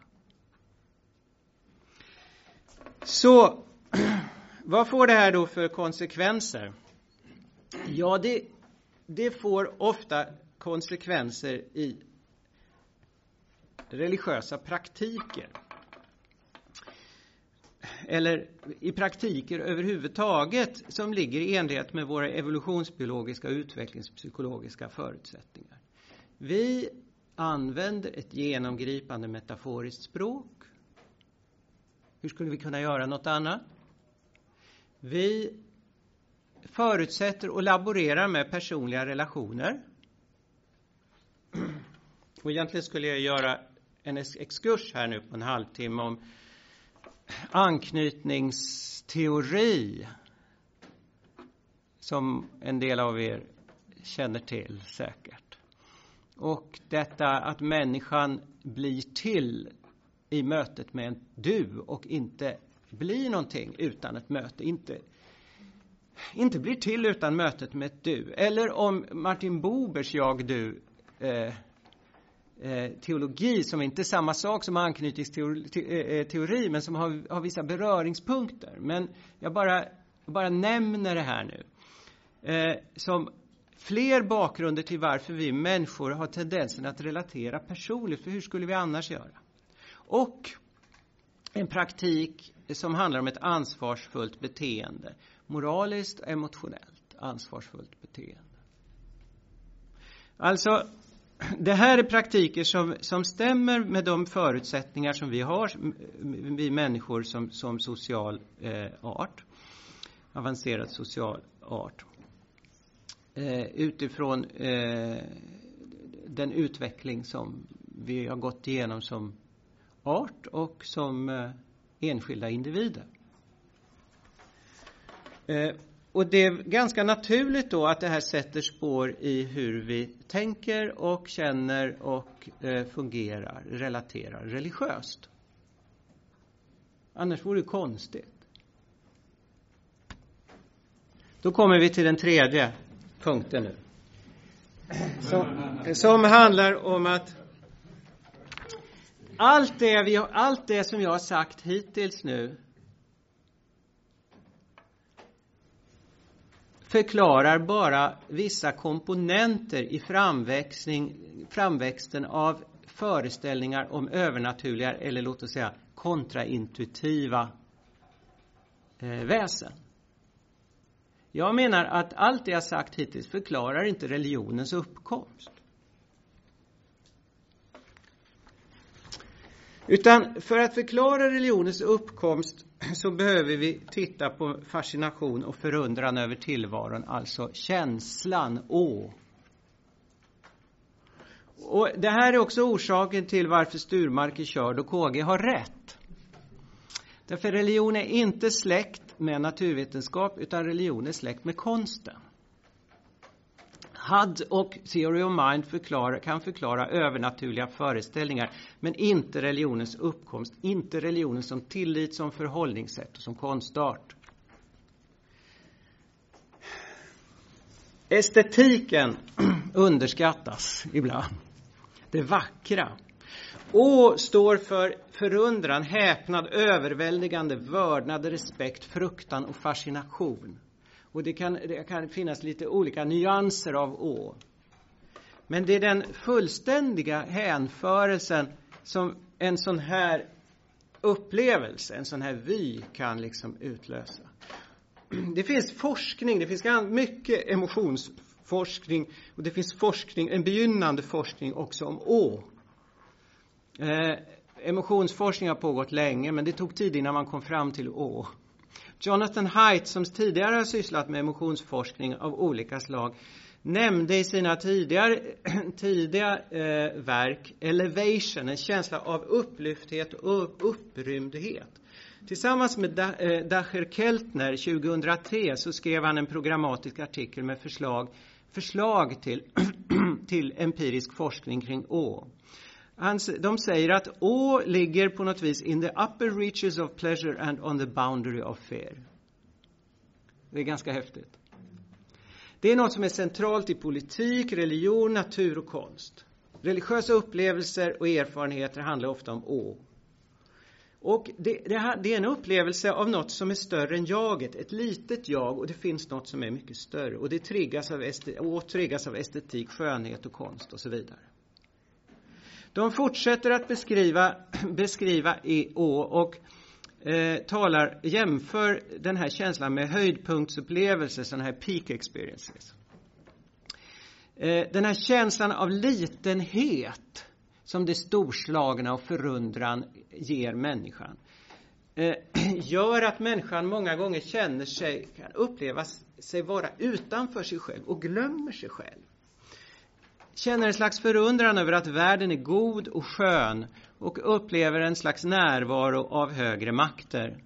Så vad får det här då för konsekvenser? Ja, det, det får ofta konsekvenser i religiösa praktiker. Eller i praktiker överhuvudtaget som ligger i enlighet med våra evolutionsbiologiska och utvecklingspsykologiska förutsättningar. Vi använder ett genomgripande metaforiskt språk. Hur skulle vi kunna göra något annat? Vi förutsätter och laborerar med personliga relationer. Och egentligen skulle jag göra en exkurs här nu på en halvtimme om anknytningsteori som en del av er känner till säkert. Och detta att människan blir till i mötet med en du och inte blir någonting utan ett möte. Inte, inte blir till utan mötet med ett du. Eller om Martin Bubers jag-du eh, eh, teologi, som inte är samma sak som anknytningsteori, te, eh, teori, men som har, har vissa beröringspunkter. Men jag bara, bara nämner det här nu. Eh, som fler bakgrunder till varför vi människor har tendensen att relatera personligt. För hur skulle vi annars göra? Och en praktik som handlar om ett ansvarsfullt beteende. Moraliskt och emotionellt ansvarsfullt beteende. Alltså, det här är praktiker som, som stämmer med de förutsättningar som vi har, vi människor som, som social eh, art. Avancerad social art. Eh, utifrån eh, den utveckling som vi har gått igenom som art och som eh, enskilda individer. Eh, och det är ganska naturligt då att det här sätter spår i hur vi tänker och känner och eh, fungerar, relaterar religiöst. Annars vore det konstigt. Då kommer vi till den tredje punkten nu. Som, som handlar om att allt det, vi har, allt det som jag har sagt hittills nu förklarar bara vissa komponenter i framväxning, framväxten av föreställningar om övernaturliga eller låt oss säga kontraintuitiva eh, väsen. Jag menar att allt det jag sagt hittills förklarar inte religionens uppkomst. Utan för att förklara religionens uppkomst så behöver vi titta på fascination och förundran över tillvaron, alltså känslan å. Och det här är också orsaken till varför Sturmark är körd och K G har rätt. Därför religion är inte släkt med naturvetenskap utan religion är släkt med konsten. H U D och Theory of Mind förklara, kan förklara övernaturliga föreställningar, men inte religionens uppkomst, inte religionen som tillit, som förhållningssätt och som konstart. Estetiken underskattas ibland. Det vackra. Å står för förundran, häpnad, överväldigande, vördnad, respekt, fruktan och fascination. Och det kan, det kan finnas lite olika nyanser av å. Men det är den fullständiga hänförelsen som en sån här upplevelse, en sån här vy kan liksom utlösa. Det finns forskning, det finns mycket emotionsforskning och det finns forskning, en begynnande forskning också om å. Eh, emotionsforskning har pågått länge, men det tog tid innan man kom fram till å. Jonathan Haidt, som tidigare har sysslat med emotionsforskning av olika slag, nämnde i sina tidigare, tidiga eh, verk elevation, en känsla av upplyfthet och upprymdhet. Tillsammans med da, eh, Dacher Keltner tjugohundratre så skrev han en programmatisk artikel med förslag, förslag till, till empirisk forskning kring å. Han, de säger att å ligger på något vis in the upper reaches of pleasure and on the boundary of fear. Det är ganska häftigt. Det är något som är centralt i politik, religion, natur och konst. Religiösa upplevelser och erfarenheter handlar ofta om å. Och det, det, det är en upplevelse av något som är större än jaget, ett litet jag, och det finns något som är mycket större. Och det triggas av, estetik, och triggas av estetik, skönhet och konst och så vidare. De fortsätter att beskriva, beskriva i å och eh, talar, jämför den här känslan med höjdpunktsupplevelser, sådana här peak experiences. Eh, den här känslan av litenhet som det storslagna och förundran ger människan eh, gör att människan många gånger känner sig, kan uppleva sig vara utanför sig själv och glömmer sig själv. Känner en slags förundran över att världen är god och skön och upplever en slags närvaro av högre makter.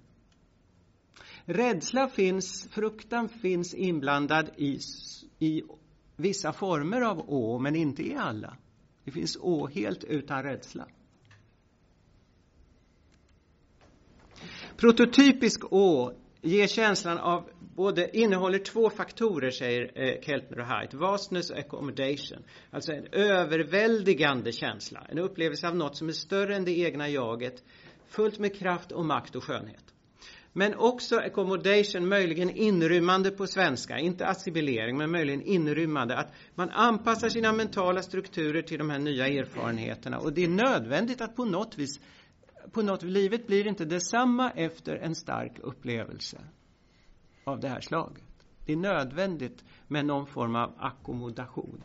Rädsla finns, fruktan finns inblandad i, i vissa former av å, men inte i alla. Det finns å helt utan rädsla. Prototypisk å ger känslan av både, innehåller två faktorer, säger eh, Keltner och Haidt, vastness och accommodation. Alltså en överväldigande känsla, en upplevelse av något som är större än det egna jaget, fullt med kraft och makt och skönhet. Men också accommodation, möjligen inrymmande på svenska, inte assimilering men möjligen inrymmande, att man anpassar sina mentala strukturer till de här nya erfarenheterna, och det är nödvändigt att på något vis, på något livet blir inte detsamma efter en stark upplevelse av det här slaget. Det är nödvändigt med någon form av ackommodation.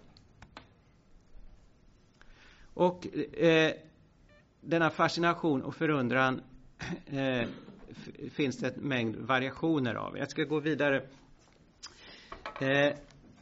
Och eh, denna fascination och förundran eh, f- finns det en mängd variationer av. Jag ska gå vidare. Eh,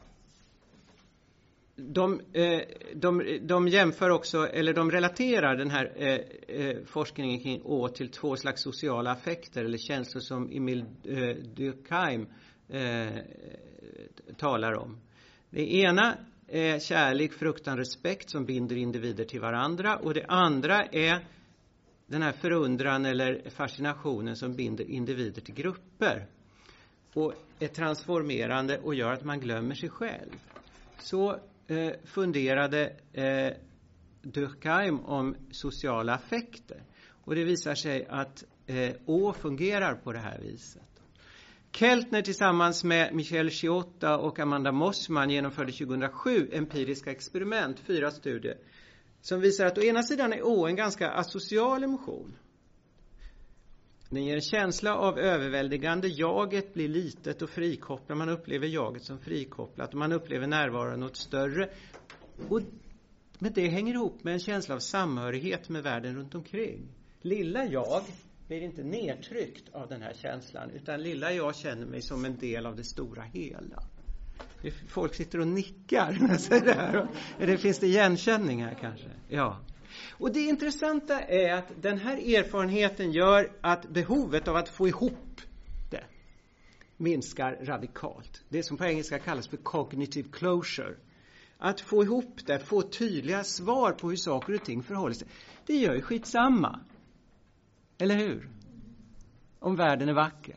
de, eh, de, de jämför också, eller de relaterar den här eh, eh, forskningen kring å till två slags sociala affekter eller känslor som Emil eh, Durkheim eh, talar om. Det ena är kärlek, fruktan, respekt som binder individer till varandra, och det andra är den här förundran eller fascinationen som binder individer till grupper och är transformerande och gör att man glömmer sig själv. Så eh, funderade eh, Durkheim om sociala affekter, och det visar sig att eh, å fungerar på det här viset. Keltner tillsammans med Michel Chiotta och Amanda Mossman genomförde tjugohundrasju empiriska experiment, fyra studier, som visar att å ena sidan är å en ganska asocial emotion. Den ger en känsla av överväldigande, jaget blir litet och frikopplat, man upplever jaget som frikopplat och man upplever närvaron något större. Och men det hänger ihop med en känsla av samhörighet med världen runt omkring. Lilla jag blir inte nedtryckt av den här känslan, utan lilla jag känner mig som en del av det stora hela. Folk sitter och nickar när jag säger det här. Eller finns det igenkänning här kanske? Ja. Och det intressanta är att den här erfarenheten gör att behovet av att få ihop det minskar radikalt. Det som på engelska kallas för cognitive closure. Att få ihop det, få tydliga svar på hur saker och ting förhåller sig. Det gör ju skitsamma. Eller hur? Om världen är vacker.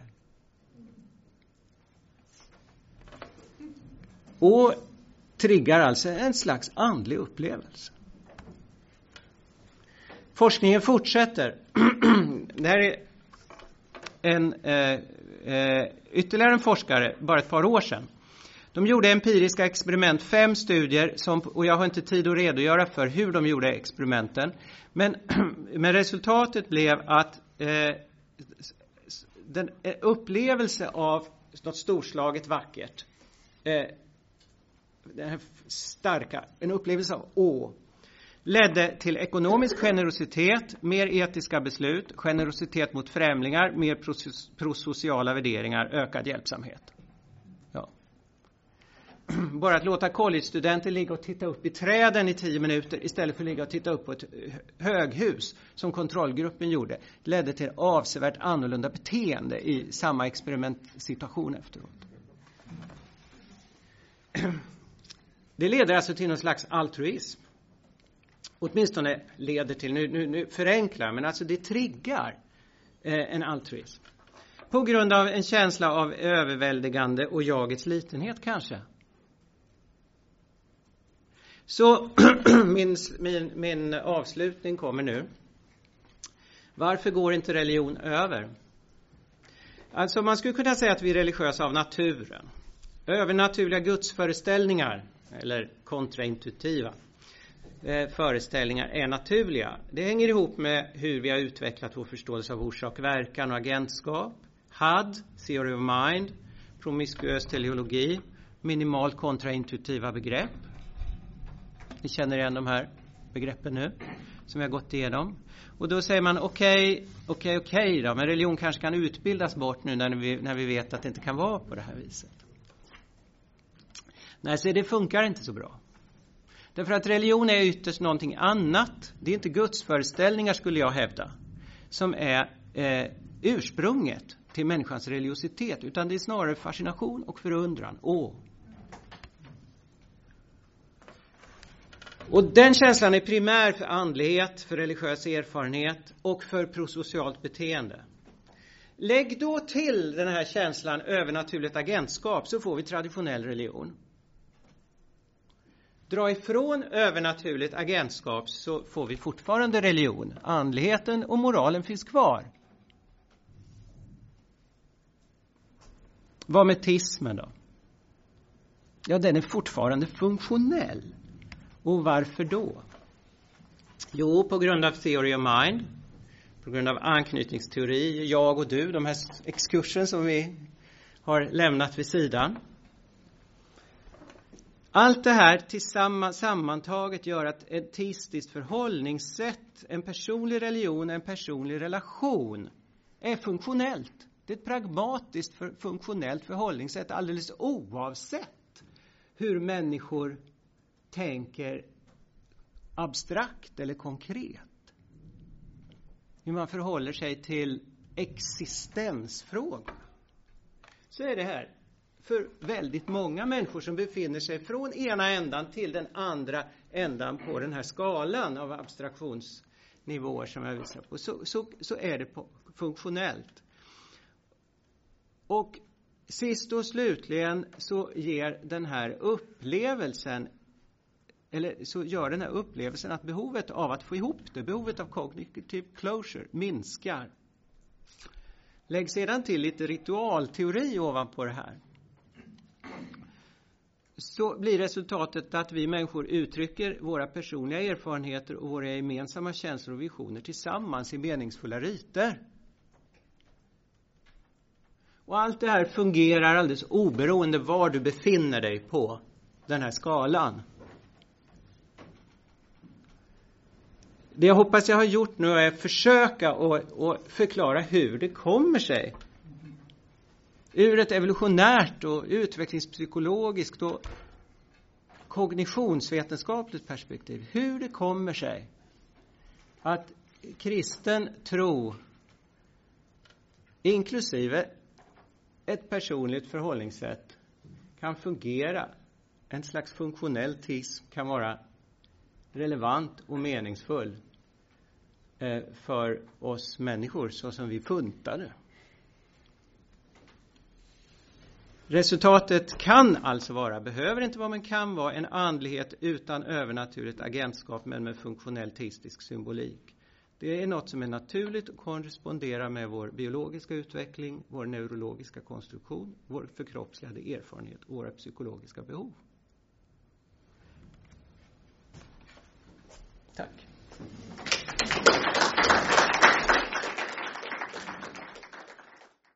Och triggar alltså en slags andlig upplevelse. Forskningen fortsätter. Det här är en, eh, eh, ytterligare en forskare, bara ett par år sedan. De gjorde empiriska experiment, fem studier, som, och jag har inte tid att redogöra för hur de gjorde experimenten. Men, men resultatet blev att eh, den upplevelse av något storslaget vackert, eh, den här starka, en upplevelse av å, ledde till ekonomisk generositet, mer etiska beslut, generositet mot främlingar, mer pros- prosociala värderingar, ökad hjälpsamhet. Ja. Bara att låta college-studenter ligga och titta upp i träden i tio minuter istället för att ligga och titta upp på ett höghus som kontrollgruppen gjorde ledde till avsevärt annorlunda beteende i samma experimentsituation efteråt. Det leder alltså till någon slags altruism. Åtminstone leder till, nu, nu, nu förenklar, men alltså det triggar eh, en altruism. På grund av en känsla av överväldigande och jagets litenhet kanske. Så min, min, min avslutning kommer nu. Varför går inte religion över? Alltså man skulle kunna säga att vi är religiösa av naturen. Övernaturliga gudsföreställningar, eller kontraintuitiva eh, föreställningar, är naturliga. Det hänger ihop med hur vi har utvecklat vår förståelse av orsak, verkan och agentskap. H U D, Theory of Mind, promiskuös teleologi, minimalt kontraintuitiva begrepp. Ni känner igen de här begreppen nu som vi har gått igenom. Och då säger man okej, okej, okej då, men religion kanske kan utbildas bort nu när vi, när vi vet att det inte kan vara på det här viset. Nej, så det funkar inte så bra. Därför att religion är ytterst någonting annat. Det är inte gudsföreställningar, skulle jag hävda, som är eh, ursprunget till människans religiositet, utan det är snarare fascination och förundran. Åh. Och den känslan är primär för andlighet, för religiös erfarenhet och för prosocialt beteende. Lägg då till den här känslan övernaturligt agentskap, så får vi traditionell religion. Dra ifrån övernaturligt agentskap, så får vi fortfarande religion. Andligheten och moralen finns kvar. Vad med teismen då? Ja, den är fortfarande funktionell. Och varför då? Jo, på grund av theory of mind. På grund av anknytningsteori, jag och du, de här exkursen som vi har lämnat vid sidan. Allt det här tillsammans, sammantaget gör att ett teistiskt förhållningssätt, en personlig religion, en personlig relation är funktionellt. Det är ett pragmatiskt för, funktionellt förhållningssätt alldeles oavsett hur människor tänker abstrakt eller konkret. Hur man förhåller sig till existensfrågor. Så är det här för väldigt många människor som befinner sig från ena ändan till den andra ändan på den här skalan av abstraktionsnivåer som jag visar på. Så, så, så är det på, funktionellt. Och sist och slutligen så ger den här upplevelsen eller så gör den här upplevelsen att behovet av att få ihop det, behovet av cognitive closure minskar. Lägg sedan till lite ritualteori ovanpå det här. Så blir resultatet att vi människor uttrycker våra personliga erfarenheter och våra gemensamma känslor och visioner tillsammans i meningsfulla riter. Och allt det här fungerar alldeles oberoende var du befinner dig på den här skalan. Det jag hoppas jag har gjort nu är att försöka och, och förklara hur det kommer sig. Ur ett evolutionärt och utvecklingspsykologiskt och kognitionsvetenskapligt perspektiv. Hur det kommer sig att kristen tro, inklusive ett personligt förhållningssätt, kan fungera. En slags funktionell teism kan vara relevant och meningsfull eh, för oss människor så som vi funtade. Resultatet kan alltså vara, behöver inte vara men kan vara, en andlighet utan övernaturligt agentskap men med funktionell teistisk symbolik. Det är något som är naturligt och korresponderar med vår biologiska utveckling, vår neurologiska konstruktion, vår förkroppsligade erfarenhet och våra psykologiska behov. Tack.